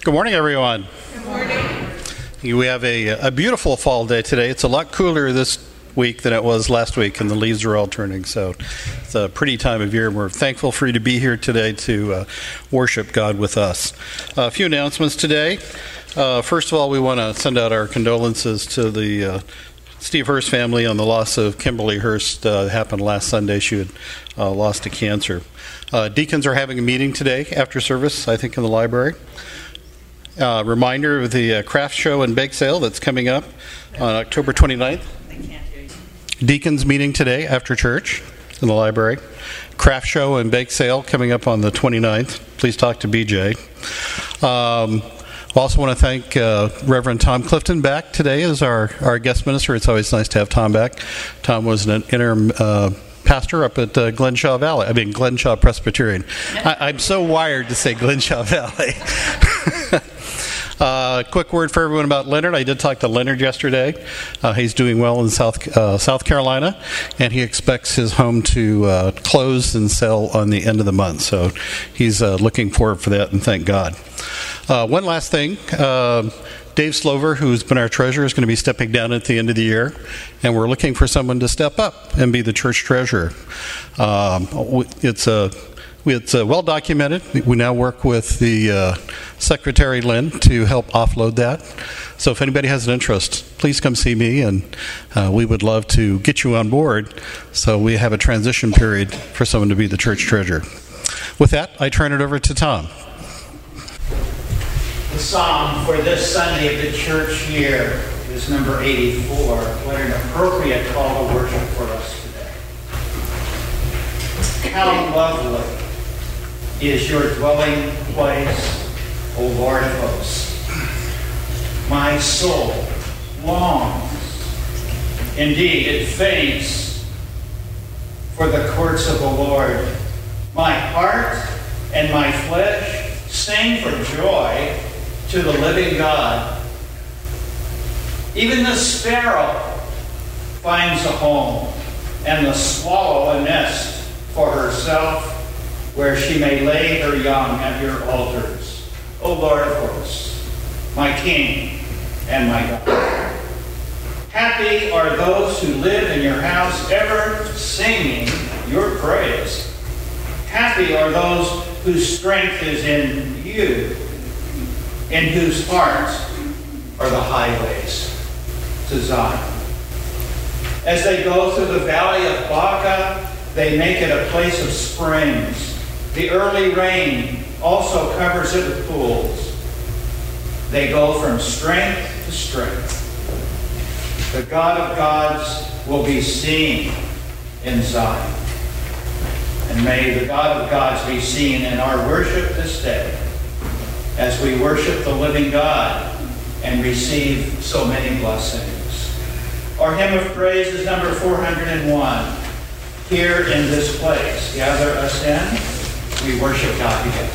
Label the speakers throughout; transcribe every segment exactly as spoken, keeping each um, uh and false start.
Speaker 1: Good morning, everyone.
Speaker 2: Good morning.
Speaker 1: We have a, a beautiful fall day today. It's a lot cooler this week than it was last week, and the leaves are all turning, so it's a pretty time of year, and we're thankful for you to be here today to uh, worship God with us. Uh, a few announcements today. Uh, first of all, we want to send out our condolences to the uh, Steve Hurst family on the loss of Kimberly Hurst. Uh, happened last Sunday. She had uh, lost to cancer. Uh, deacons are having a meeting today after service, I think, in the library. Uh, reminder of the uh, craft show and bake sale that's coming up on October twenty-ninth. Deacons meeting today after church in the library. Craft show and bake sale coming up on the twenty-ninth. Please talk to B J. Um, also want to thank uh, Reverend Tom Clifton back today as our, our guest minister. It's always nice to have Tom back. Tom was an interim uh, pastor up at uh, Glenshaw Valley. I mean, Glenshaw Presbyterian. I, I'm so wired to say Glenshaw Valley. Uh, quick word for everyone about Leonard. I did talk to Leonard yesterday. Uh, he's doing well in South uh, South Carolina, and he expects his home to uh, close and sell on the end of the month. So he's uh, looking forward for that, and thank God. Uh, one last thing. Uh, Dave Slover, who's been our treasurer, is going to be stepping down at the end of the year, and we're looking for someone to step up and be the church treasurer. Um, it's a It's uh, well documented. We now work with the uh, Secretary Lynn to help offload that. So if anybody has an interest, please come see me, and uh, we would love to get you on board so we have a transition period for someone to be the church treasurer. With that, I turn it over to Tom.
Speaker 3: The psalm for this Sunday of the church year is number eighty-four. What an appropriate call to worship for us today. How lovely is your dwelling place, O Lord of hosts. My soul longs, indeed it faints, for the courts of the Lord. My heart and my flesh sing for joy to the living God. Even the sparrow finds a home, and the swallow a nest for herself, where she may lay her young at your altars, O Lord of hosts, my King and my God. Happy are those who live in your house, ever singing your praise. Happy are those whose strength is in you, in whose hearts are the highways to Zion. As they go through the valley of Baca, they make it a place of springs. The early rain also covers it with pools. They go from strength to strength. The God of gods will be seen in Zion. And may the God of gods be seen in our worship this day as we worship the living God and receive so many blessings. Our hymn of praise is number four hundred one. Here in this place, gather us in. We worship God together.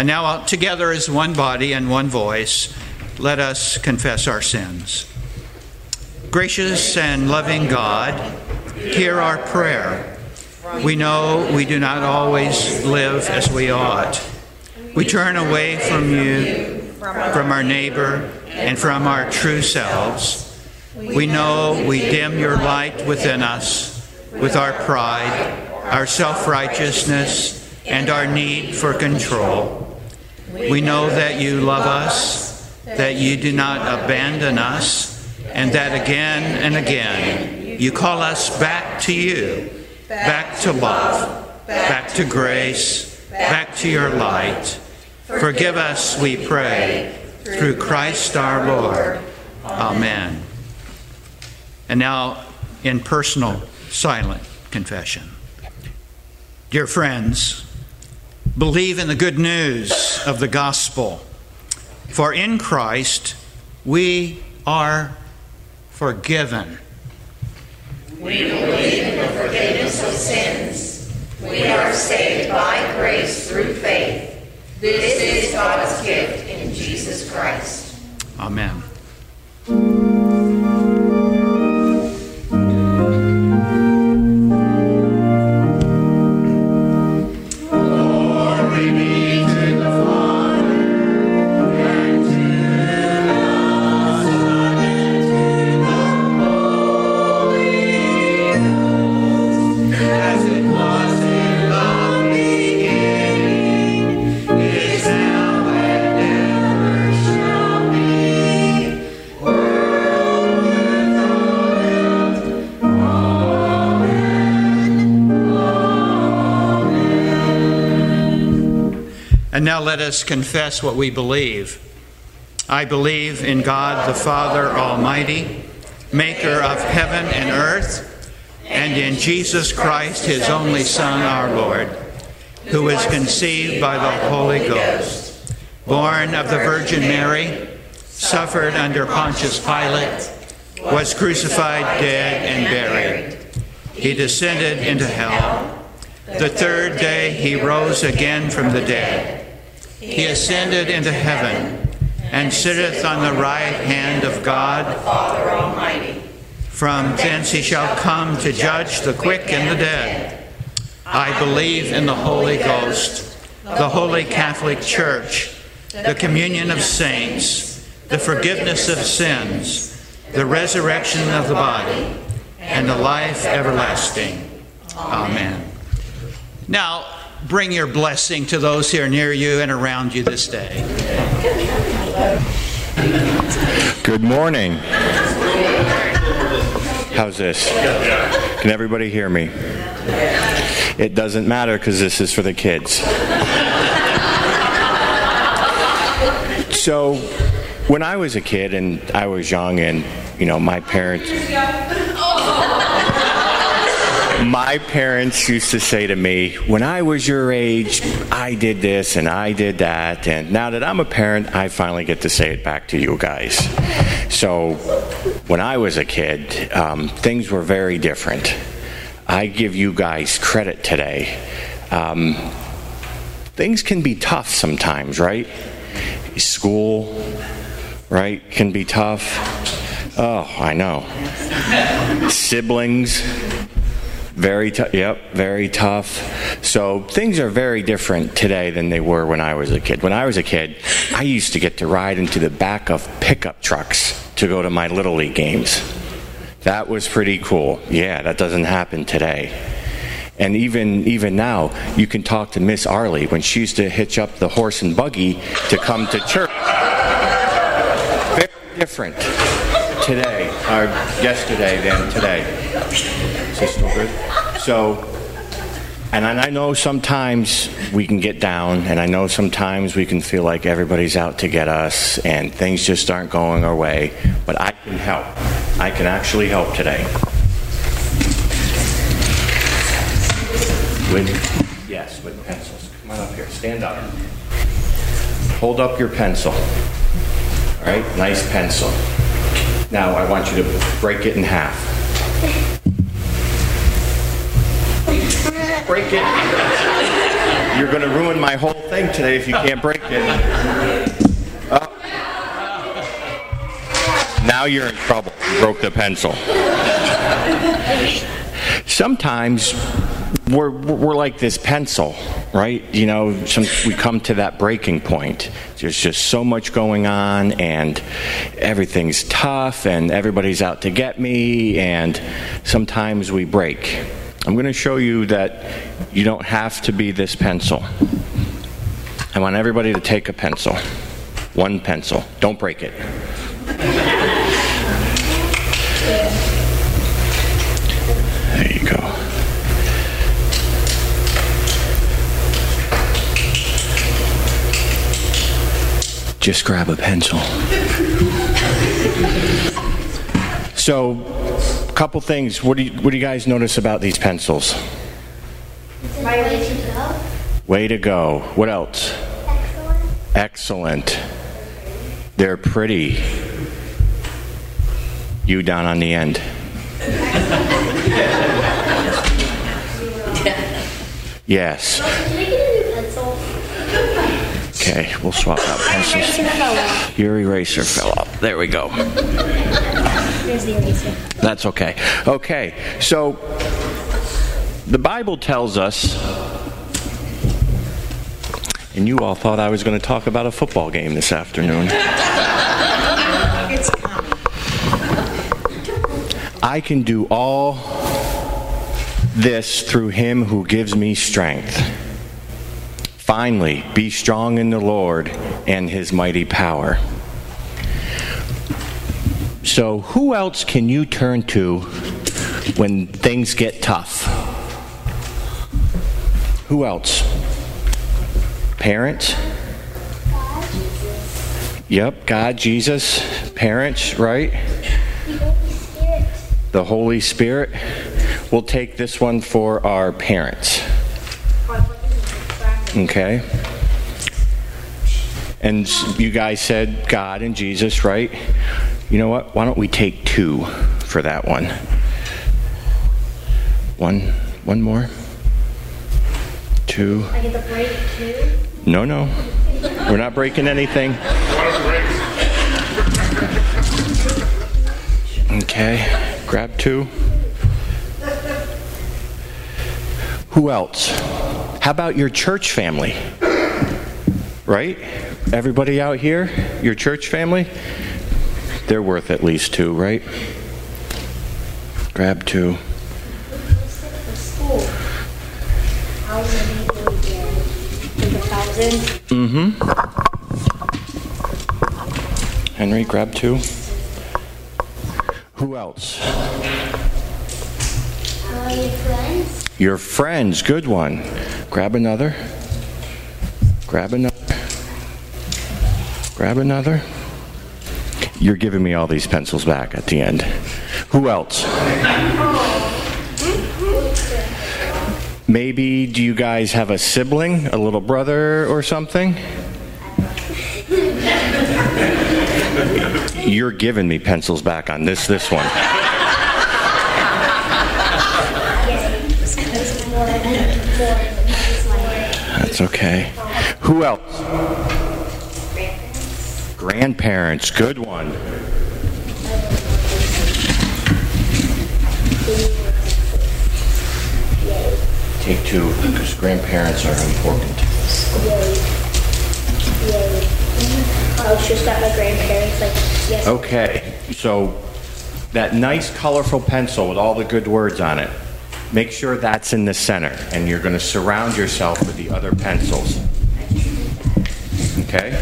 Speaker 3: And now together as one body and one voice, let us confess our sins. Gracious and loving God, hear our prayer. We know we do not always live as we ought. We turn away from you, from our neighbor, and from our true selves. We know we dim your light within us with our pride, our self-righteousness, and our need for control. We know that you love us, that you do not abandon us, and that again and again you call us back to you, back to love, back to grace, back to your light. Forgive us, we pray, through Christ our Lord. Amen. And now, in personal, silent confession. Dear friends, believe in the good news of the gospel. For in Christ, we are forgiven.
Speaker 2: We believe in the forgiveness of sins. We are saved by grace through faith. This is God's gift in Jesus Christ.
Speaker 3: Amen. And now let us confess what we believe. I believe in God the Father Almighty, maker of heaven and earth, and in Jesus Christ, his only Son, our Lord, who was conceived by the Holy Ghost, born of the Virgin Mary, suffered under Pontius Pilate, was crucified, dead, and buried. He descended into hell. The third day he rose again from the dead. He ascended into heaven and sitteth on the right hand of God,
Speaker 2: the Father Almighty.
Speaker 3: From thence he shall come to judge the quick and the dead. I believe in the Holy Ghost, the Holy Catholic Church, the communion of saints, the forgiveness of sins, the resurrection of the body, and the life everlasting. Amen. Now, bring your blessing to those here near you and around you this day.
Speaker 4: Good morning. How's this? Can everybody hear me? It doesn't matter because this is for the kids. So, when I was a kid and I was young and, you know, my parents... My parents used to say to me, when I was your age, I did this and I did that. And now that I'm a parent, I finally get to say it back to you guys. So when I was a kid, um, things were very different. I give you guys credit today. Um, things can be tough sometimes, right? School, right, can be tough. Oh, I know. Siblings. Very tough. Yep, very tough. So things are very different today than they were when I was a kid. When I was a kid, I used to get to ride into the back of pickup trucks to go to my Little League games. That was pretty cool. Yeah, that doesn't happen today. And even even now, you can talk to Miss Arlie when she used to hitch up the horse and buggy to come to church. Very different today, or yesterday than today. Is this still good? So, and I know sometimes we can get down, and I know sometimes we can feel like everybody's out to get us, and things just aren't going our way, but I can help. I can actually help today. With, yes, with pencils. Come on up here. Stand up. Hold up your pencil. All right? Nice pencil. Now I want you to break it in half. Break it. You're going to ruin my whole thing today if you can't break it. Oh. Now you're in trouble. You broke the pencil. Sometimes we're we're like this pencil, right? You know, some, we come to that breaking point. There's just so much going on, and everything's tough, and everybody's out to get me, and sometimes we break. I'm going to show you that you don't have to be this pencil. I want everybody to take a pencil. One pencil. Don't break it. There you go. Just grab a pencil. So, a couple things. What do you, what do you guys notice about these pencils?
Speaker 5: Way to go.
Speaker 4: Way to go. What else?
Speaker 5: Excellent.
Speaker 4: Excellent. They're pretty. You down on the end. Yes.
Speaker 5: Can I get a new pencil?
Speaker 4: Okay, we'll swap out pencils. Your eraser fell off. There we go.
Speaker 5: There's the eraser.
Speaker 4: That's okay. Okay, so the Bible tells us, and you all thought I was going to talk about a football game this afternoon.
Speaker 2: It's coming.
Speaker 4: I can do all this through him who gives me strength. Finally, be strong in the Lord and his mighty power. So, who else can you turn to when things get tough? Who else? Parents?
Speaker 5: God, Jesus.
Speaker 4: Yep, God, Jesus. Parents, right?
Speaker 5: The Holy Spirit.
Speaker 4: The Holy Spirit. We'll take this one for our parents. Okay. And you guys said God and Jesus, right? You know what? Why don't we take two for that one? One, one more. Two.
Speaker 5: I get the break too.
Speaker 4: No, no. We're not breaking anything. Okay. Grab two. Who else? How about your church family? Right? Everybody out here? Your church family? They're worth at least two, right? Grab two.
Speaker 5: For school. How many do we get? Like a thousand?
Speaker 4: Mm-hmm. Henry, grab two. Who else?
Speaker 5: How many friends?
Speaker 4: Your friends. Good one. Grab another. Grab another. Grab another. You're giving me all these pencils back at the end. Who else? Maybe, do you guys have a sibling, a little brother or something? You're giving me pencils back on this this one. That's okay. Who else? Grandparents. Good one. Take two, because grandparents are important.
Speaker 5: Yay. Yay. I'll just got my grandparents like yes.
Speaker 4: Okay, so that nice colorful pencil with all the good words on it, make sure that's in the center, and you're going to surround yourself with the other pencils. Okay?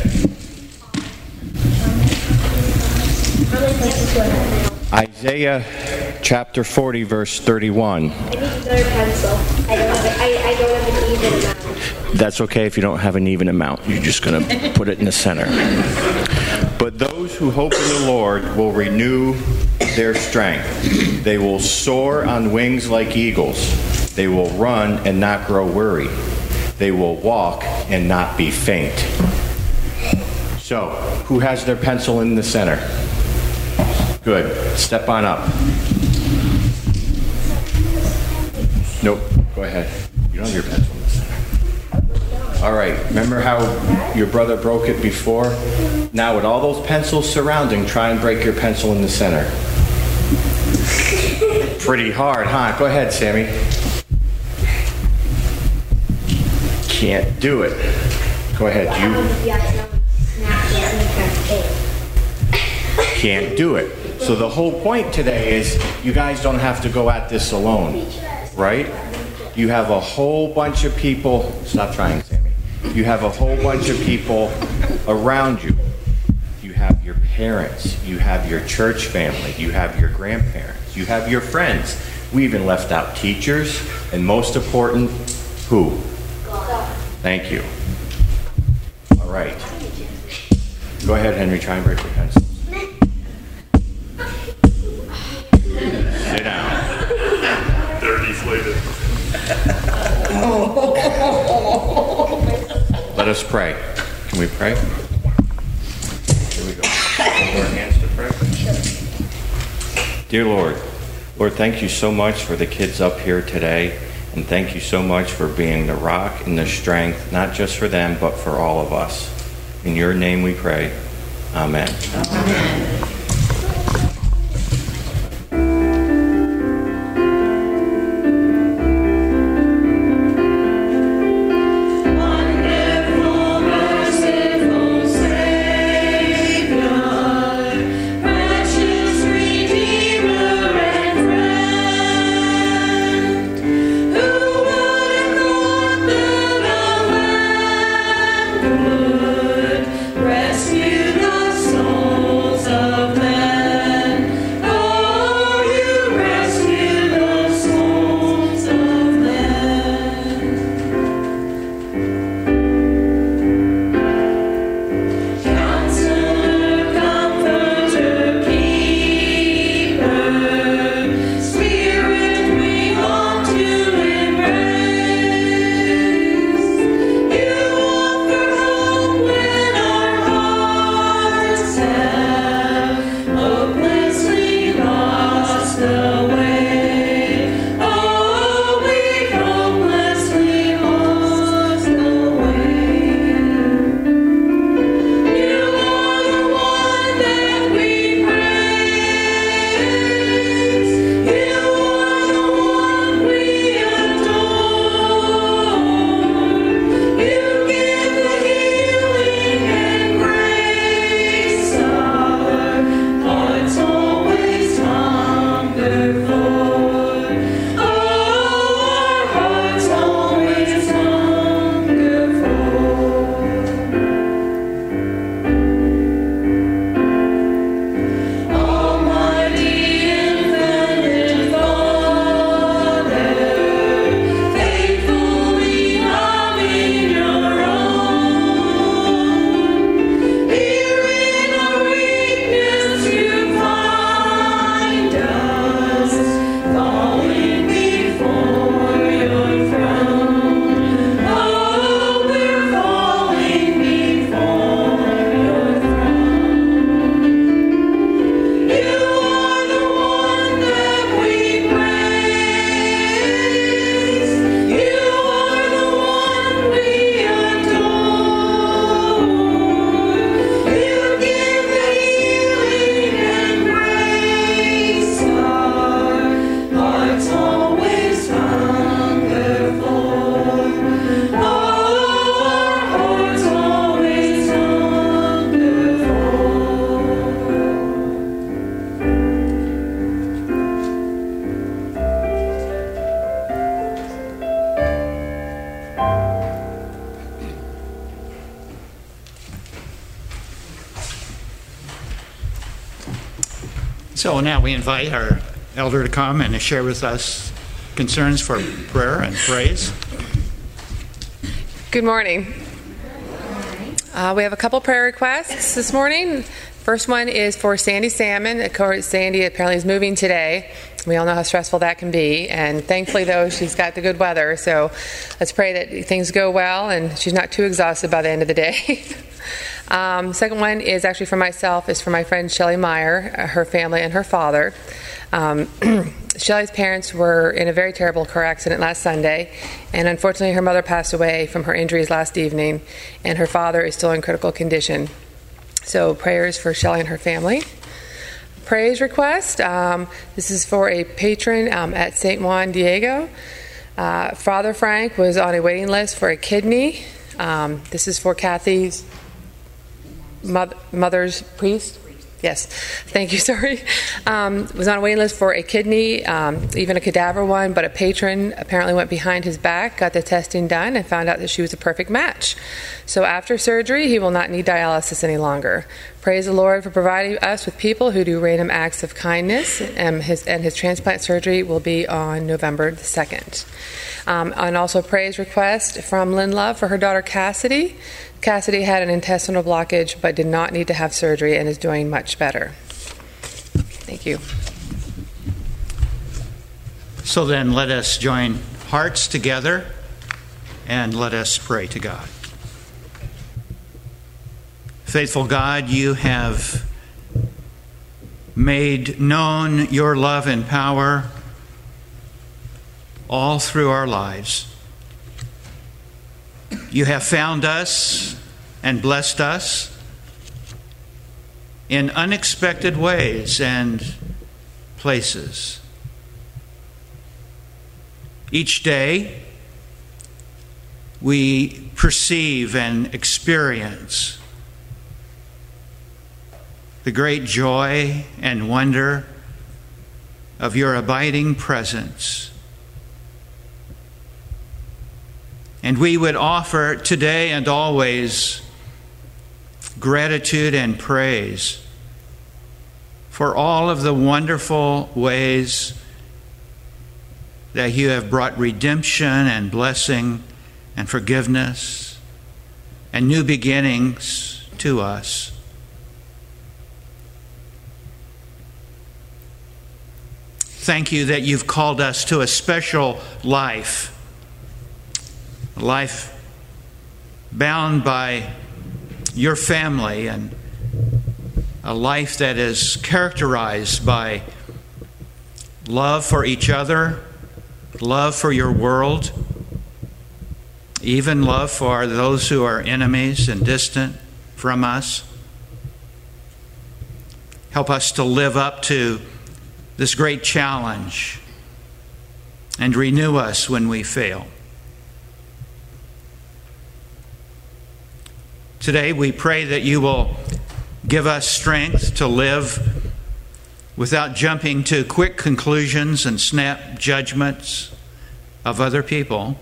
Speaker 5: How many pencils do I have now?
Speaker 4: Isaiah chapter forty, verse thirty-one.
Speaker 5: I need another pencil. I don't have a, I, I don't have an even amount.
Speaker 4: That's okay if you don't have an even amount. You're just going to put it in the center. But those who hope in the Lord will renew their strength. They will soar on wings like eagles. They will run and not grow weary. They will walk and not be faint. So, who has their pencil in the center? Good. Step on up. Nope. Go ahead. You don't have your pencil in the center. All right. Remember how your brother broke it before? Now with all those pencils surrounding, try and break your pencil in the center. Pretty hard, huh? Go ahead, Sammy. Can't do it. Go ahead, you. Can't do it. So the whole point today is you guys don't have to go at this alone, right? You have a whole bunch of people. Stop trying, Sammy. You have a whole bunch of people around you. You have your parents. You have your church family. You have your grandparents. You have your friends. We even left out teachers. And most important, who? God. Thank you. All right. Go ahead, Henry. Try and break your pencils. Sit down.
Speaker 6: They're deflated.
Speaker 4: Let us pray. Can we pray? Here we go. Hold our hands to pray. Dear Lord, Lord, thank you so much for the kids up here today. And thank you so much for being the rock and the strength, not just for them, but for all of us. In your name we pray. Amen.
Speaker 2: Amen.
Speaker 7: Rescue the souls of
Speaker 3: So now we invite our elder to come and to share with us concerns for prayer and praise.
Speaker 8: Good morning. Uh, we have a couple prayer requests this morning. First one is for Sandy Salmon. Of course, Sandy apparently is moving today. We all know how stressful that can be. And thankfully, though, she's got the good weather. So let's pray that things go well and she's not too exhausted by the end of the day. um, second one is actually for myself. It's for my friend Shelley Meyer, her family, and her father. Um, Shelley's parents were in a very terrible car accident last Sunday, and unfortunately her mother passed away from her injuries last evening, and her father is still in critical condition. So prayers for Shelley and her family. Praise request. Um, this is for a patron um, at Saint Juan Diego. Uh, Father Frank was on a waiting list for a kidney. Um, this is for Kathy's mother, mother's priest. Yes, thank you, sorry. Um, was on a waiting list for a kidney, um, even a cadaver one, but a patron apparently went behind his back, got the testing done, and found out that she was a perfect match. So after surgery, he will not need dialysis any longer. Praise the Lord for providing us with people who do random acts of kindness, and his, and his transplant surgery will be on November the second. Um, and also praise request from Lynn Love for her daughter Cassidy. Cassidy had an intestinal blockage but did not need to have surgery and is doing much better. Thank you.
Speaker 3: So then let us join hearts together and let us pray to God. Faithful God, you have made known your love and power all through our lives. You have found us and blessed us in unexpected ways and places. Each day, we perceive and experience the great joy and wonder of your abiding presence. And we would offer today and always gratitude and praise for all of the wonderful ways that you have brought redemption and blessing and forgiveness and new beginnings to us. Thank you that you've called us to a special life. A life bound by your family, and a life that is characterized by love for each other, love for your world, even love for those who are enemies and distant from us. Help us to live up to this great challenge and renew us when we fail. Today we pray that you will give us strength to live without jumping to quick conclusions and snap judgments of other people.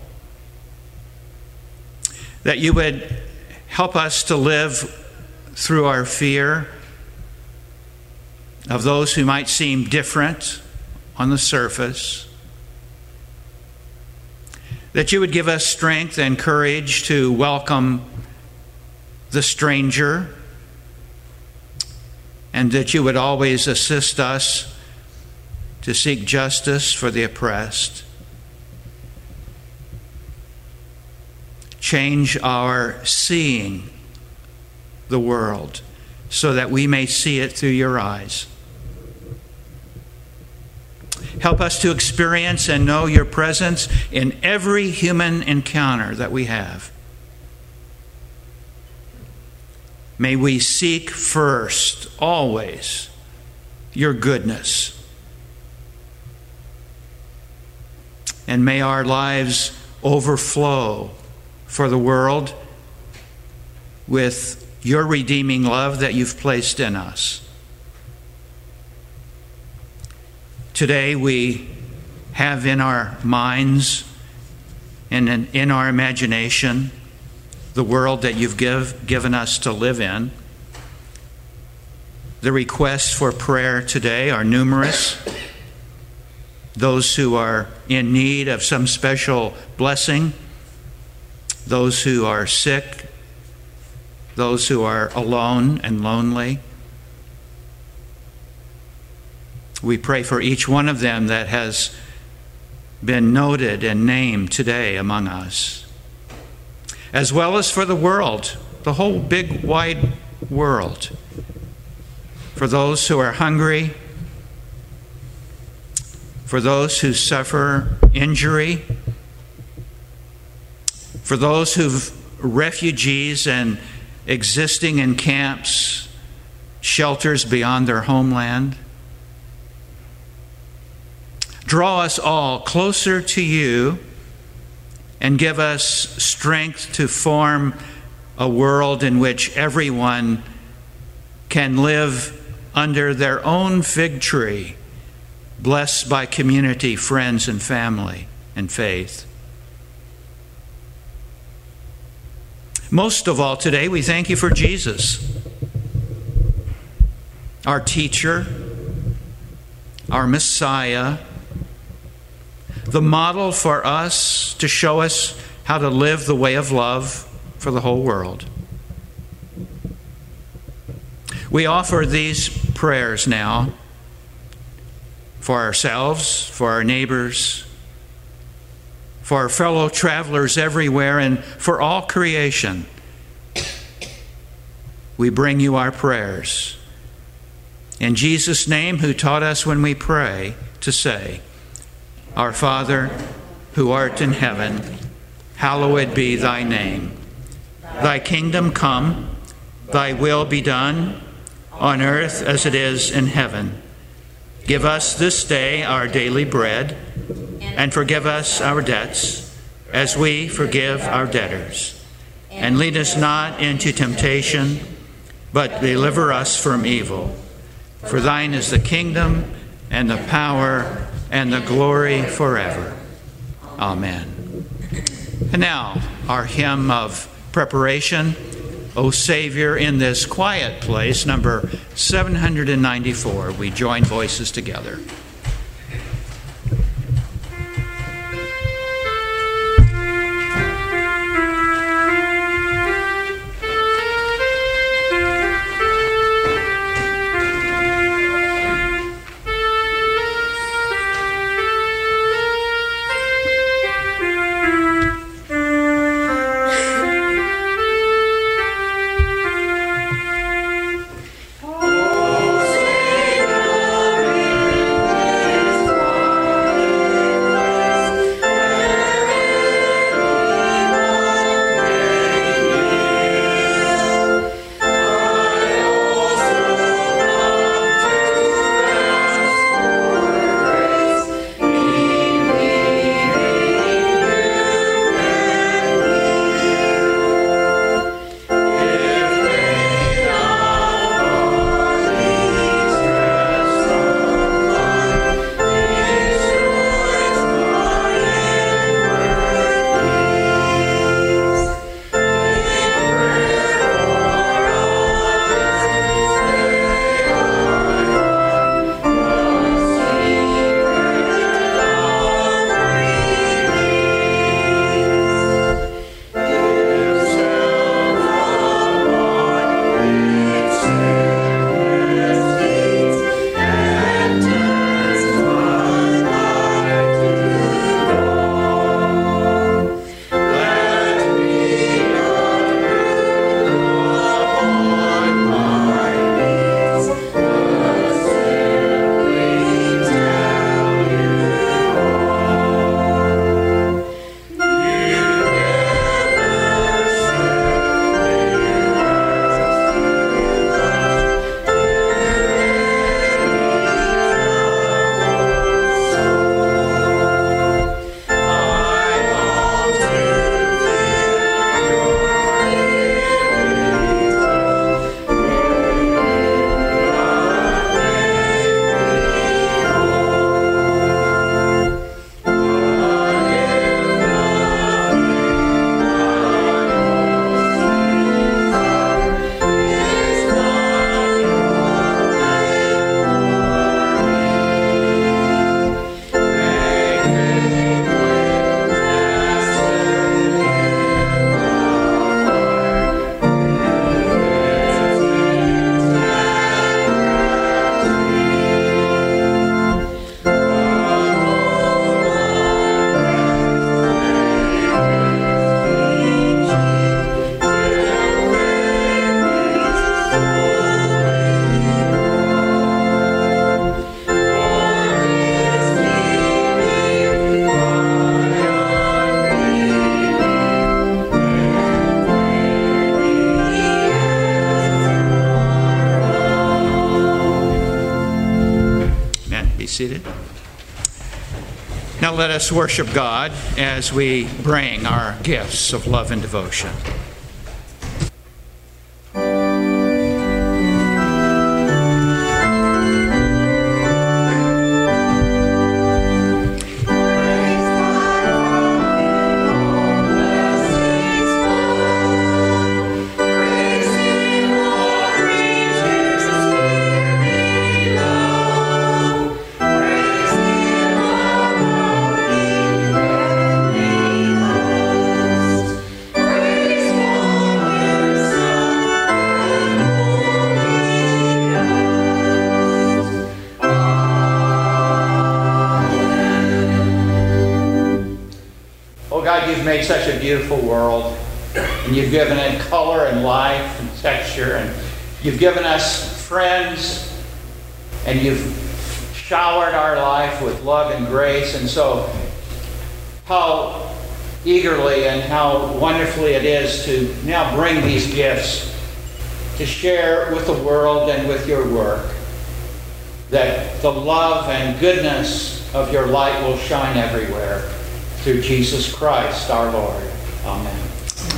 Speaker 3: That you would help us to live through our fear of those who might seem different on the surface. That you would give us strength and courage to welcome the stranger, and that you would always assist us to seek justice for the oppressed. Change our seeing the world so that we may see it through your eyes. Help us to experience and know your presence in every human encounter that we have. May we seek first, always, your goodness. And may our lives overflow for the world with your redeeming love that you've placed in us. Today we have in our minds and in, in our imagination the world that you've give, given us to live in. The requests for prayer today are numerous. Those who are in need of some special blessing, those who are sick, those who are alone and lonely. We pray for each one of them that has been noted and named today among us, as well as for the world, the whole big wide world, for those who are hungry, for those who suffer injury, for those who've refugees and existing in camps, shelters beyond their homeland. Draw us all closer to you and give us strength to form a world in which everyone can live under their own fig tree, blessed by community, friends, and family and faith. Most of all today, we thank you for Jesus, our teacher, our Messiah, the model for us to show us how to live the way of love for the whole world. We offer these prayers now for ourselves, for our neighbors, for our fellow travelers everywhere, and for all creation. We bring you our prayers. In Jesus' name, who taught us when we pray to say, Our Father, who art in heaven, hallowed be thy name. Thy kingdom come, thy will be done, on earth as it is in heaven. Give us this day our daily bread, and forgive us our debts, as we forgive our debtors. And lead us not into temptation, but deliver us from evil. For thine is the kingdom, and the power, and the glory forever. Amen. And now, our hymn of preparation, O Savior, in this quiet place, number seven hundred ninety-four. We join voices together.
Speaker 7: Oh, Savior,
Speaker 3: seated. Now let us worship God as we bring our gifts of love and devotion. Made such a beautiful world, and you've given it color and life and texture, and you've given us friends, and you've showered our life with love and grace. And so how eagerly and how wonderfully it is to now bring these gifts to share with the world and with your work, that the love and goodness of your light will shine everywhere. Through Jesus Christ our Lord. Amen.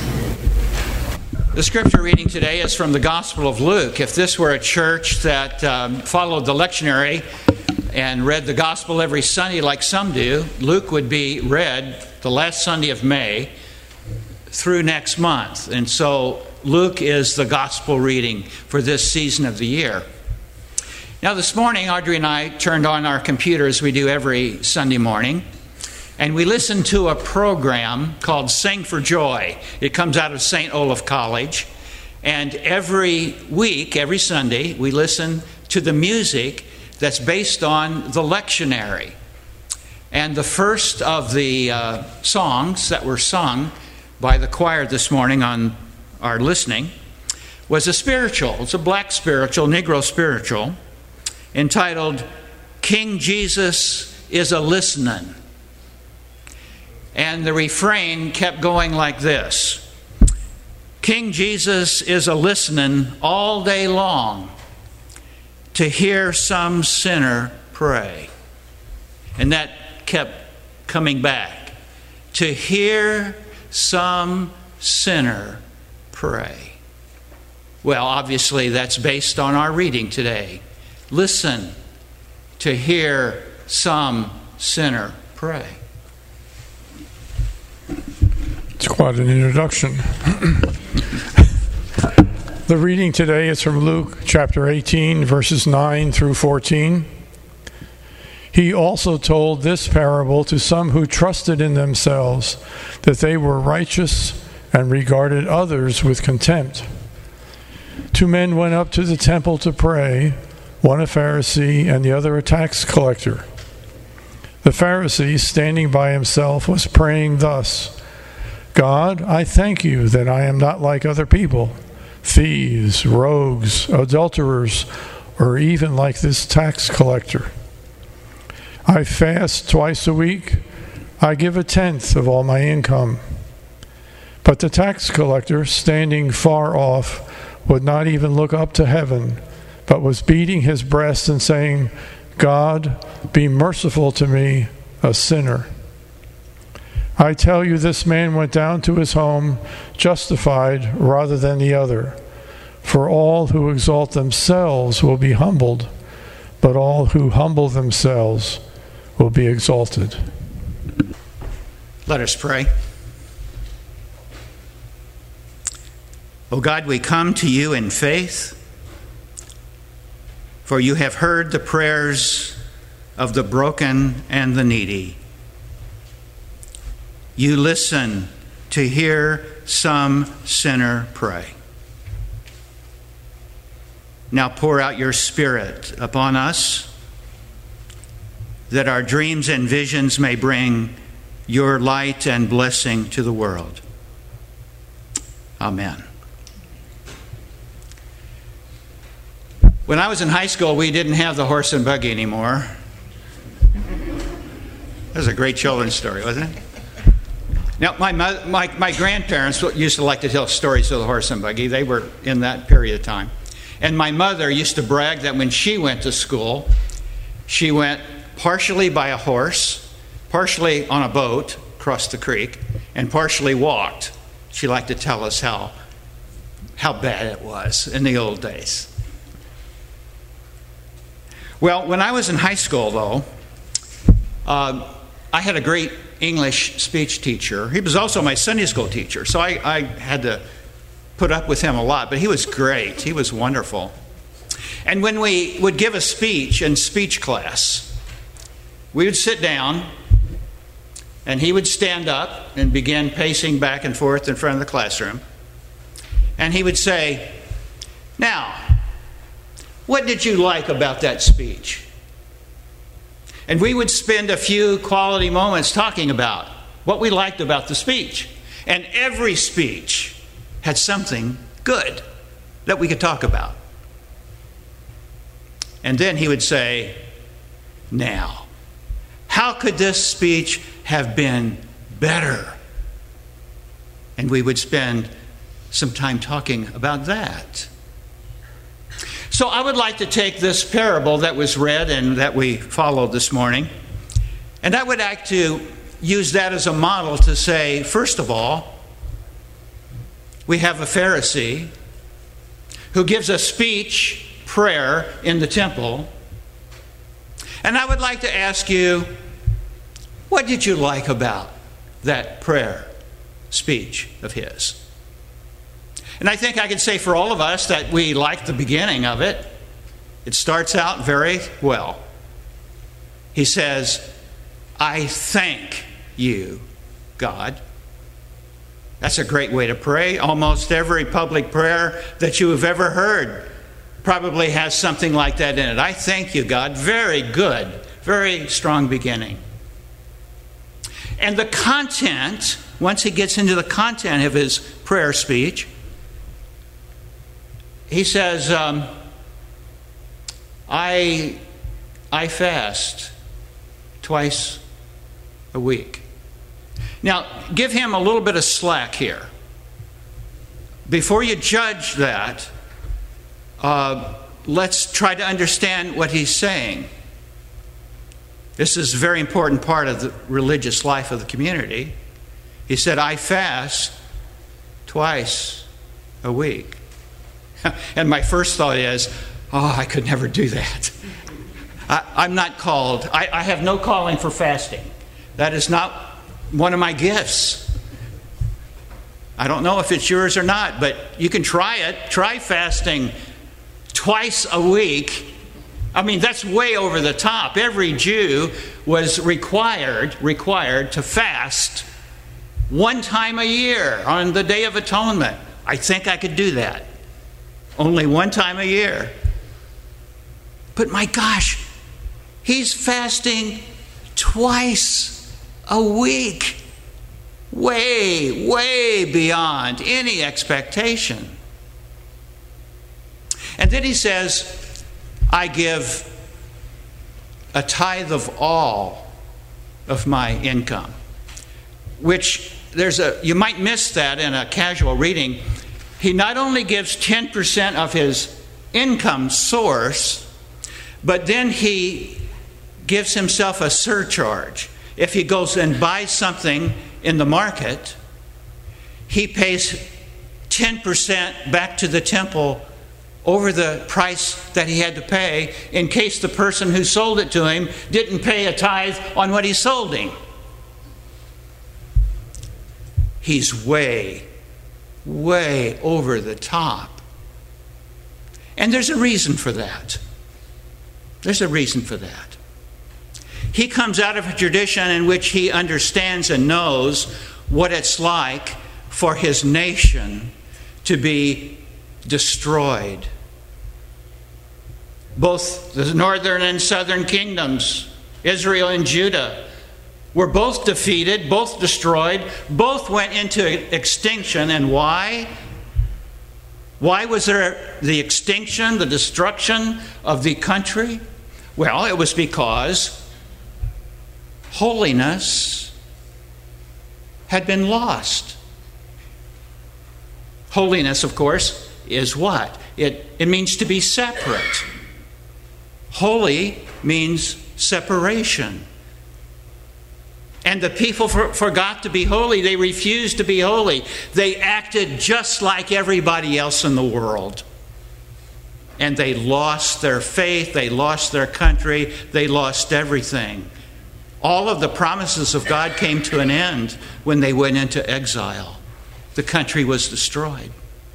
Speaker 3: The scripture reading today is from the Gospel of Luke. If this were a church that um, followed the lectionary and read the Gospel every Sunday like some do, Luke would be read the last Sunday of May through next month. And so Luke is the Gospel reading for this season of the year. Now this morning, Audrey and I turned on our computer as we do every Sunday morning, and we listened to a program called Sing for Joy. It comes out of Saint Olaf College. And every week, every Sunday, we listen to the music that's based on the lectionary. And the first of the uh, songs that were sung by the choir this morning on our listening was a spiritual. It's a black spiritual, Negro spiritual, entitled, King Jesus is a Listenin'. And the refrain kept going like this: King Jesus is a listening all day long to hear some sinner pray. And that kept coming back. To hear some sinner pray. Well, obviously that's based on our reading today. Listen to hear some sinner pray.
Speaker 9: It's quite an introduction. The reading today is from Luke chapter eighteen, verses nine through fourteen. He also told this parable to some who trusted in themselves that they were righteous and regarded others with contempt. Two men went up to the temple to pray, one a Pharisee and the other a tax collector. The Pharisee, standing by himself, was praying thus: God, I thank you that I am not like other people, thieves, rogues, adulterers, or even like this tax collector. I fast twice a week. I give a tenth of all my income. But the tax collector, standing far off, would not even look up to heaven, but was beating his breast and saying, God, be merciful to me, a sinner. I tell you, this man went down to his home justified rather than the other. For all who exalt themselves will be humbled, but all who humble themselves will be exalted.
Speaker 3: Let us pray. O God, we come to you in faith, for you have heard the prayers of the broken and the needy. You listen to hear some sinner pray. Now pour out your Spirit upon us, that our dreams and visions may bring your light and blessing to the world. Amen. When I was in high school, we didn't have the horse and buggy anymore. That was a great children's story, wasn't it? Now, my, my, my grandparents used to like to tell stories of the horse and buggy. They were in that period of time. And my mother used to brag that when she went to school, she went partially by a horse, partially on a boat across the creek, and partially walked. She liked to tell us how, how bad it was in the old days. Well, when I was in high school, though, uh, I had a great English speech teacher. He was also my Sunday school teacher, so I, I had to put up with him a lot, but he was great. He was wonderful. And when we would give a speech in speech class, we would sit down, and he would stand up and begin pacing back and forth in front of the classroom. And he would say, "Now, what did you like about that speech?" And we would spend a few quality moments talking about what we liked about the speech. And every speech had something good that we could talk about. And then he would say, "Now, how could this speech have been better?" And we would spend some time talking about that. So I would like to take this parable that was read and that we followed this morning, and I would like to use that as a model to say, first of all, we have a Pharisee who gives a speech prayer in the temple. And I would like to ask you, what did you like about that prayer speech of his? And I think I can say for all of us that we like the beginning of it. It starts out very well. He says, "I thank you, God." That's a great way to pray. Almost every public prayer that you have ever heard probably has something like that in it. I thank you, God. Very good. Very strong beginning. And the content, once he gets into the content of his prayer speech, he says, um, I, I fast twice a week. Now, give him a little bit of slack here. Before you judge that, uh, let's try to understand what he's saying. This is a very important part of the religious life of the community. He said, I fast twice a week. And my first thought is, oh, I could never do that. I, I'm not called. I, I have no calling for fasting. That is not one of my gifts. I don't know if it's yours or not, but you can try it. Try fasting twice a week. I mean, that's way over the top. Every Jew was required, required to fast one time a year on the Day of Atonement. I think I could do that. Only one time a year. But my gosh, he's fasting twice a week. Way, way beyond any expectation. And then he says, I give a tithe of all of my income. Which there's a, you might miss that in a casual reading. He not only gives ten percent of his income source, but then he gives himself a surcharge. If he goes and buys something in the market, he pays ten percent back to the temple over the price that he had to pay in case the person who sold it to him didn't pay a tithe on what he sold him. He's way, way over the top. And there's a reason for that. There's a reason for that. He comes out of a tradition in which he understands and knows what it's like for his nation to be destroyed. Both the northern and southern kingdoms, Israel and Judah, were both defeated, both destroyed, both went into extinction. And why? Why was there the extinction, the destruction of the country? Well, it was because holiness had been lost. Holiness, of course, is what? It, it means to be separate. Holy means separation. And the people for, forgot to be holy. They refused to be holy. They acted just like everybody else in the world. And they lost their faith. They lost their country. They lost everything. All of the promises of God came to an end when they went into exile. The country was destroyed.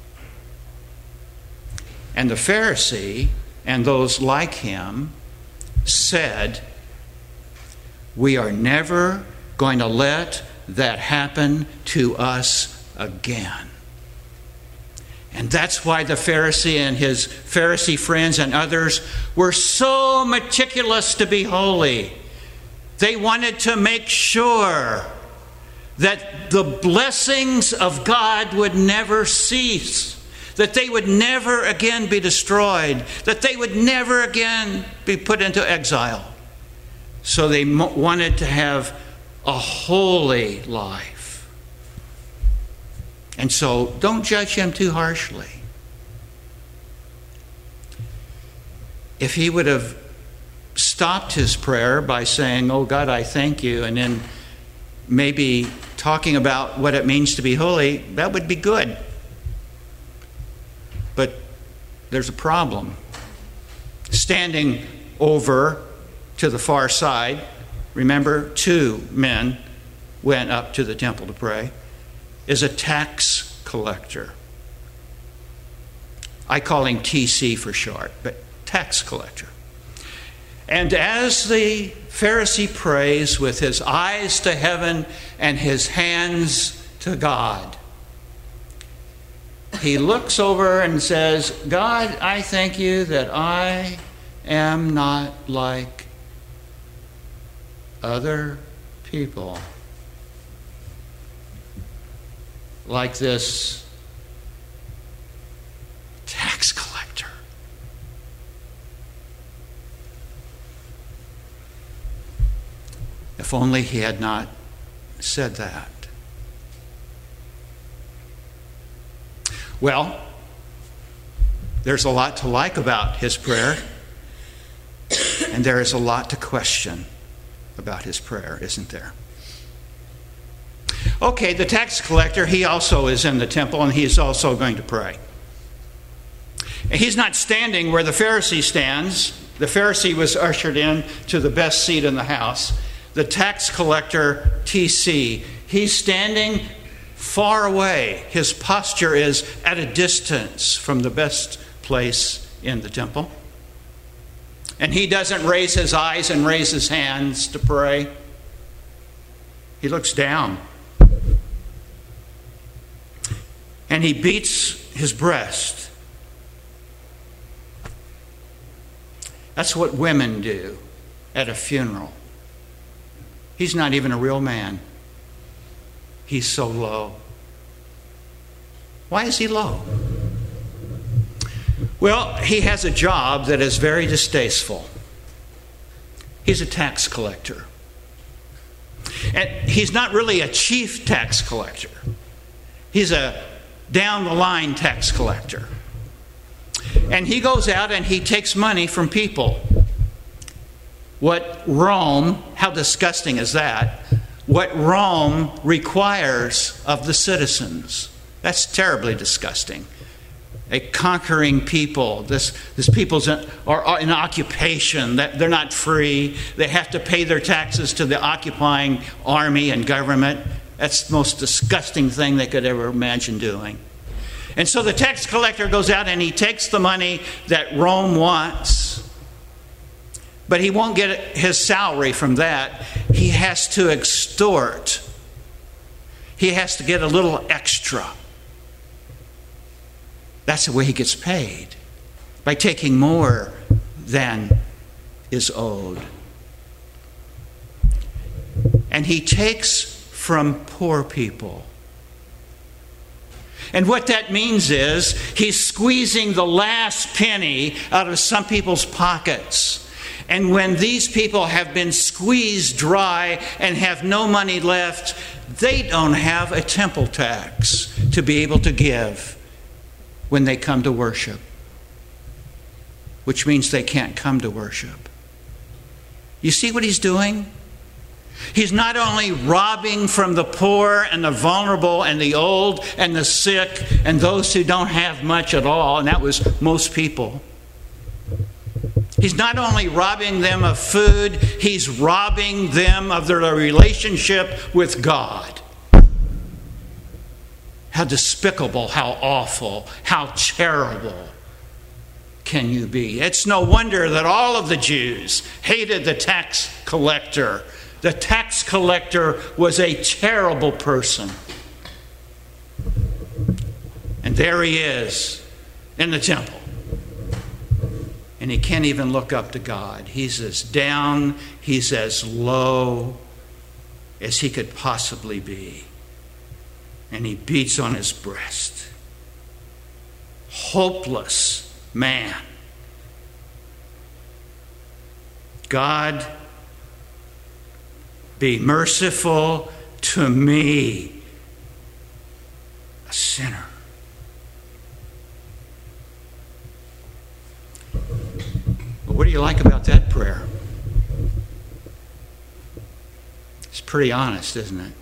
Speaker 3: And the Pharisee and those like him said, we are never going to let that happen to us again. And that's why the Pharisee and his Pharisee friends and others were so meticulous to be holy. They wanted to make sure that the blessings of God would never cease, that they would never again be destroyed, that they would never again be put into exile. So they wanted to have a holy life. And so don't judge him too harshly. If he would have stopped his prayer by saying, oh God, I thank you, and then maybe talking about what it means to be holy, that would be good. But there's a problem. Standing over to the far side, remember, two men went up to the temple to pray, is a tax collector. I call him T C for short, but tax collector. And as the Pharisee prays with his eyes to heaven and his hands to God, he looks over and says, God, I thank you that I am not like other people, like this tax collector. If only he had not said that. Well, there's a lot to like about his prayer, and there is a lot to question about his prayer, isn't there? Okay, the tax collector, he also is in the temple, and he is also going to pray. He's not standing where the Pharisee stands. The Pharisee was ushered in to the best seat in the house. The tax collector, T C, he's standing far away. His posture is at a distance from the best place in the temple. And he doesn't raise his eyes and raise his hands to pray. He looks down. And he beats his breast. That's what women do at a funeral. He's not even a real man. He's so low. Why is he low? Well, he has a job that is very distasteful. He's a tax collector. And he's not really a chief tax collector. He's a down-the-line tax collector. And he goes out and he takes money from people. What Rome, how disgusting is that? What Rome requires of the citizens. That's terribly disgusting. A conquering people. This, this people's in, are in occupation. That they're not free. They have to pay their taxes to the occupying army and government. That's the most disgusting thing they could ever imagine doing. And so the tax collector goes out and he takes the money that Rome wants. But he won't get his salary from that. He has to extort. He has to get a little extra. That's the way he gets paid, by taking more than is owed. And he takes from poor people. And what that means is he's squeezing the last penny out of some people's pockets. And when these people have been squeezed dry and have no money left, they don't have a temple tax to be able to give when they come to worship, which means they can't come to worship. You see what he's doing? He's not only robbing from the poor and the vulnerable and the old and the sick and those who don't have much at all, and that was most people. He's not only robbing them of food, he's robbing them of their relationship with God. How despicable, how awful, how terrible can you be? It's no wonder that all of the Jews hated the tax collector. The tax collector was a terrible person. And there he is in the temple. And he can't even look up to God. He's as down, he's as low as he could possibly be. And he beats on his breast. Hopeless man. God, be merciful to me, a sinner. What do you like about that prayer? It's pretty honest, isn't it?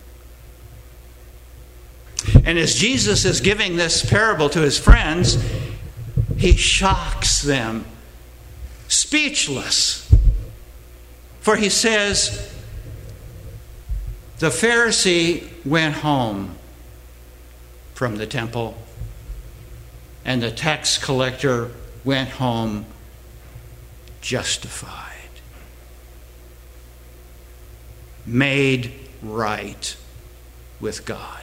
Speaker 3: And as Jesus is giving this parable to his friends, he shocks them, speechless. For he says, the Pharisee went home from the temple, and the tax collector went home justified, made right with God.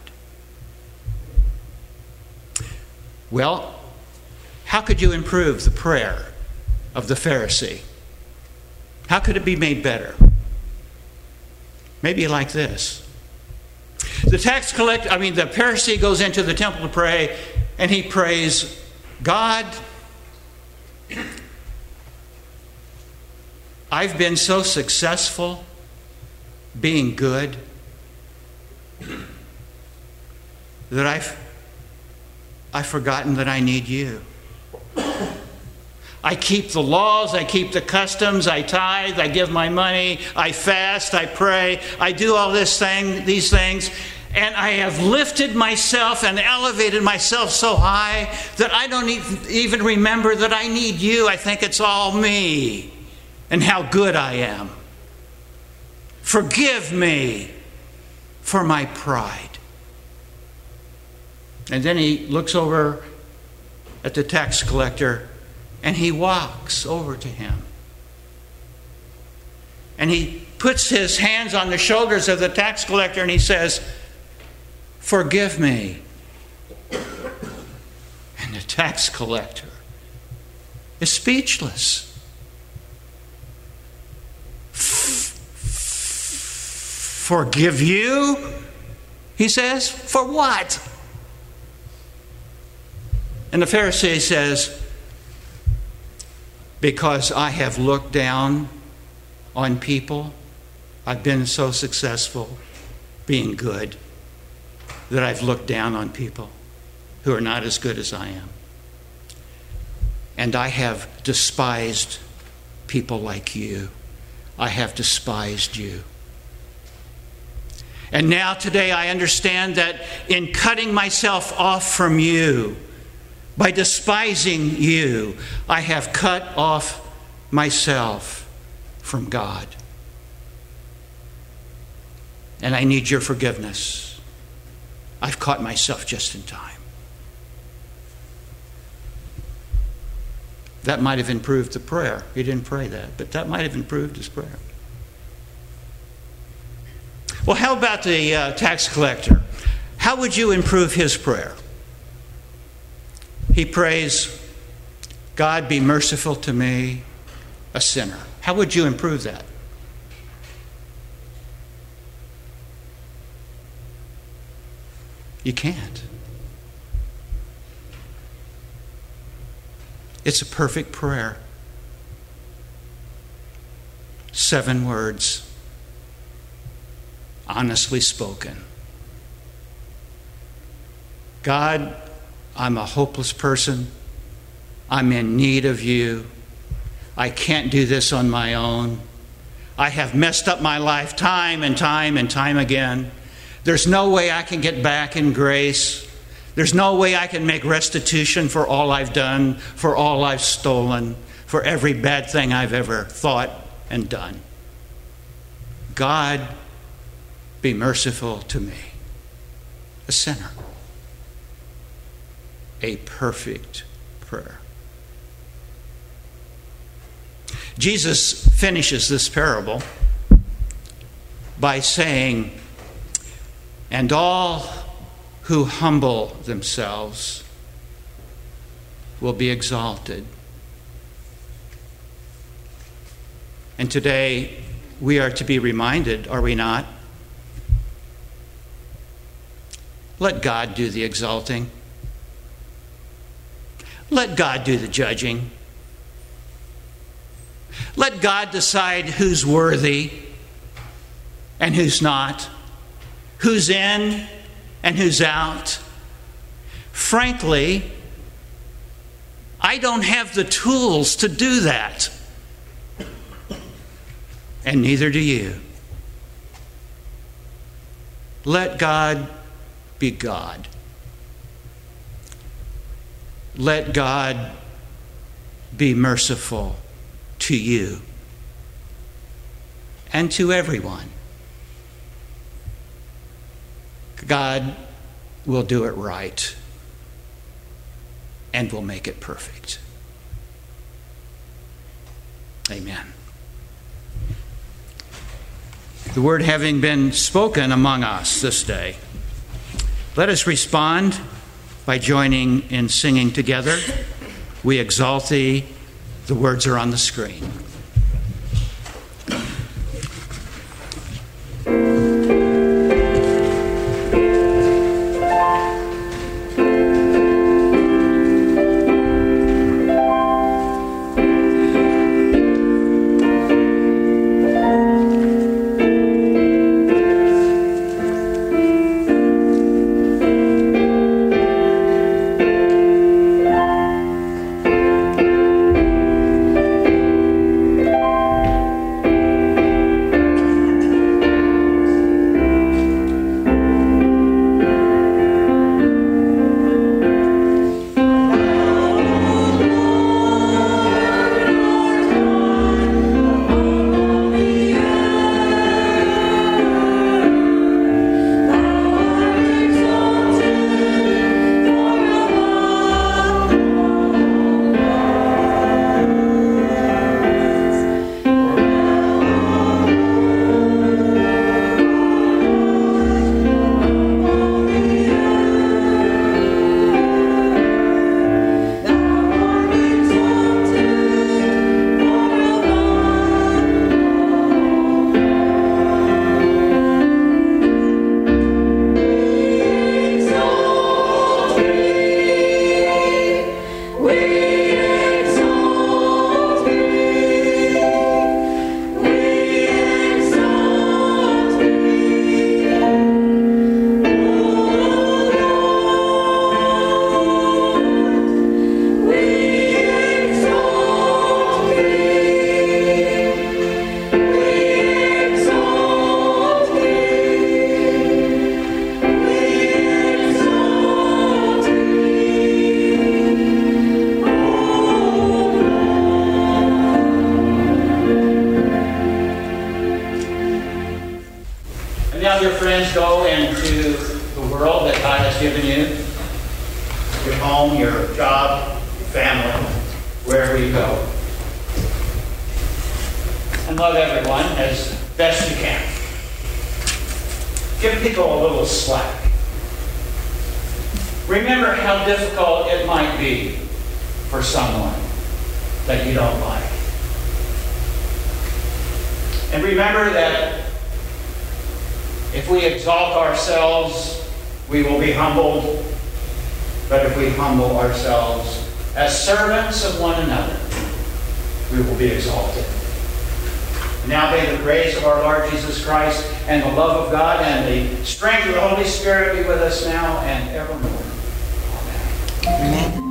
Speaker 3: Well, how could you improve the prayer of the Pharisee? How could it be made better? Maybe like this. The tax collector, I mean, the Pharisee goes into the temple to pray, and he prays, God, I've been so successful being good that I've, I've forgotten that I need you. I keep the laws, I keep the customs, I tithe, I give my money, I fast, I pray, I do all this thing, these things, and I have lifted myself and elevated myself so high that I don't even remember that I need you. I think it's all me and how good I am. Forgive me for my pride. And then he looks over at the tax collector and he walks over to him. And he puts his hands on the shoulders of the tax collector and he says, forgive me. And the tax collector is speechless. Forgive you? He says, for what? And the Pharisee says, because I have looked down on people. I've been so successful being good that I've looked down on people who are not as good as I am. And I have despised people like you. I have despised you. And now today I understand that in cutting myself off from you, by despising you, I have cut off myself from God. And I need your forgiveness. I've caught myself just in time. That might have improved the prayer. He didn't pray that, but that might have improved his prayer. Well, how about the uh, tax collector? How would you improve his prayer? He prays, God, be merciful to me, a sinner. How would you improve that? You can't. It's a perfect prayer. Seven words, honestly spoken. God, I'm a hopeless person. I'm in need of you. I can't do this on my own. I have messed up my life time and time and time again. There's no way I can get back in grace. There's no way I can make restitution for all I've done, for all I've stolen, for every bad thing I've ever thought and done. God, be merciful to me, a sinner. A perfect prayer. Jesus finishes this parable by saying, "And all who humble themselves will be exalted." And today we are to be reminded, are we not? Let God do the exalting. Let God do the judging. Let God decide who's worthy and who's not, who's in and who's out. Frankly, I don't have the tools to do that. And neither do you. Let God be God. Let God be merciful to you and to everyone. God will do it right and will make it perfect. Amen. The word having been spoken among us this day, let us respond by joining in singing together. We exalt thee. The words are on the screen. Go into the world that God has given you, your home, your job, your family, wherever you go. And love everyone as best you can. Give people a little slack. Remember how difficult it might be for someone that you don't like. And remember that if we exalt ourselves, we will be humbled. But if we humble ourselves as servants of one another, we will be exalted. Now may the grace of our Lord Jesus Christ and the love of God and the strength of the Holy Spirit be with us now and evermore. Amen. Amen.